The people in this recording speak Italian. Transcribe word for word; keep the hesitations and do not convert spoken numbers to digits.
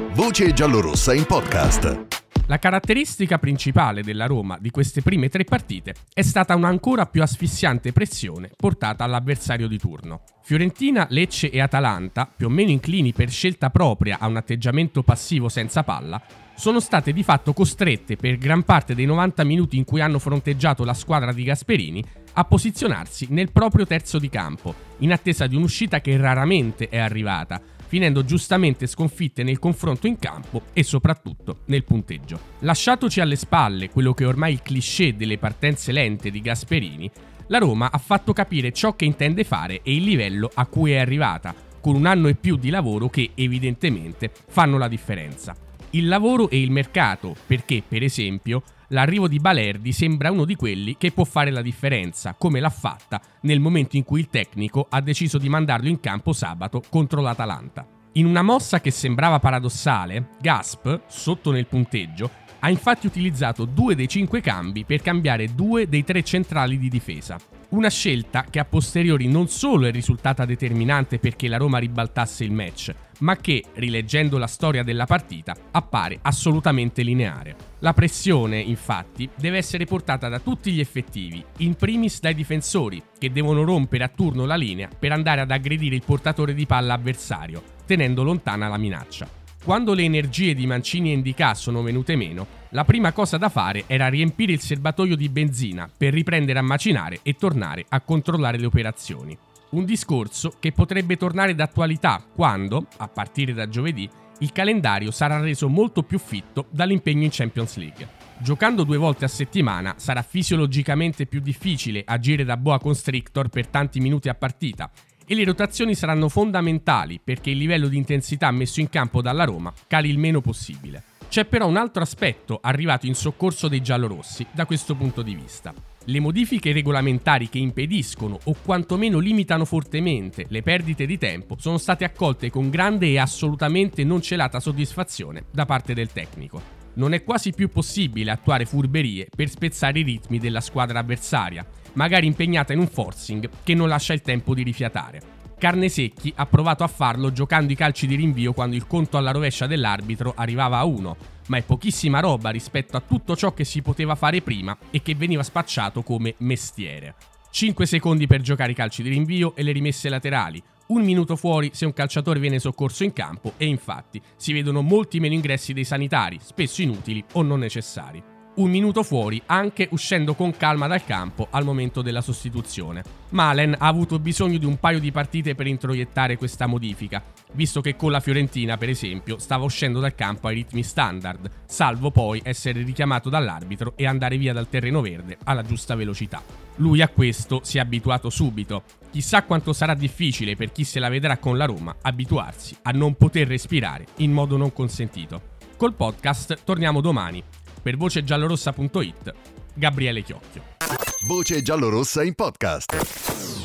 Voce giallorossa in podcast. La caratteristica principale della Roma di queste prime tre partite è stata un'ancora più asfissiante pressione portata all'avversario di turno. Fiorentina, Lecce e Atalanta, più o meno inclini per scelta propria a un atteggiamento passivo senza palla, sono state di fatto costrette per gran parte dei novanta minuti in cui hanno fronteggiato la squadra di Gasperini a posizionarsi nel proprio terzo di campo, in attesa di un'uscita che raramente è arrivata, finendo giustamente sconfitte nel confronto in campo e soprattutto nel punteggio. Lasciatoci alle spalle quello che è ormai il cliché delle partenze lente di Gasperini, la Roma ha fatto capire ciò che intende fare e il livello a cui è arrivata, con un anno e più di lavoro che evidentemente fanno la differenza. Il lavoro e il mercato, perché per esempio l'arrivo di Balerdi sembra uno di quelli che può fare la differenza, come l'ha fatta nel momento in cui il tecnico ha deciso di mandarlo in campo sabato contro l'Atalanta. In una mossa che sembrava paradossale, Gasp, sotto nel punteggio, ha infatti utilizzato due dei cinque cambi per cambiare due dei tre centrali di difesa. Una scelta che a posteriori non solo è risultata determinante perché la Roma ribaltasse il match, ma che, rileggendo la storia della partita, appare assolutamente lineare. La pressione, infatti, deve essere portata da tutti gli effettivi, in primis dai difensori, che devono rompere a turno la linea per andare ad aggredire il portatore di palla avversario, tenendo lontana la minaccia. Quando le energie di Mancini e Ndicà sono venute meno, la prima cosa da fare era riempire il serbatoio di benzina per riprendere a macinare e tornare a controllare le operazioni. Un discorso che potrebbe tornare d'attualità quando, a partire da giovedì, il calendario sarà reso molto più fitto dall'impegno in Champions League. Giocando due volte a settimana sarà fisiologicamente più difficile agire da boa constrictor per tanti minuti a partita e le rotazioni saranno fondamentali perché il livello di intensità messo in campo dalla Roma cali il meno possibile. C'è però un altro aspetto arrivato in soccorso dei giallorossi da questo punto di vista. Le modifiche regolamentari che impediscono o quantomeno limitano fortemente le perdite di tempo sono state accolte con grande e assolutamente non celata soddisfazione da parte del tecnico. Non è quasi più possibile attuare furberie per spezzare i ritmi della squadra avversaria, magari impegnata in un forcing che non lascia il tempo di rifiatare. Carnesecchi ha provato a farlo giocando i calci di rinvio quando il conto alla rovescia dell'arbitro arrivava a uno, ma è pochissima roba rispetto a tutto ciò che si poteva fare prima e che veniva spacciato come mestiere. cinque secondi per giocare i calci di rinvio e le rimesse laterali, un minuto fuori se un calciatore viene soccorso in campo e infatti si vedono molti meno ingressi dei sanitari, spesso inutili o non necessari. Un minuto fuori anche uscendo con calma dal campo al momento della sostituzione. Malen ha avuto bisogno di un paio di partite per introiettare questa modifica, visto che con la Fiorentina, per esempio, stava uscendo dal campo ai ritmi standard, salvo poi essere richiamato dall'arbitro e andare via dal terreno verde alla giusta velocità. Lui a questo si è abituato subito. Chissà quanto sarà difficile per chi se la vedrà con la Roma abituarsi a non poter respirare in modo non consentito. Col podcast torniamo domani. Per voce giallorossa punto it, Gabriele Chiocchio. Voce giallorossa in podcast.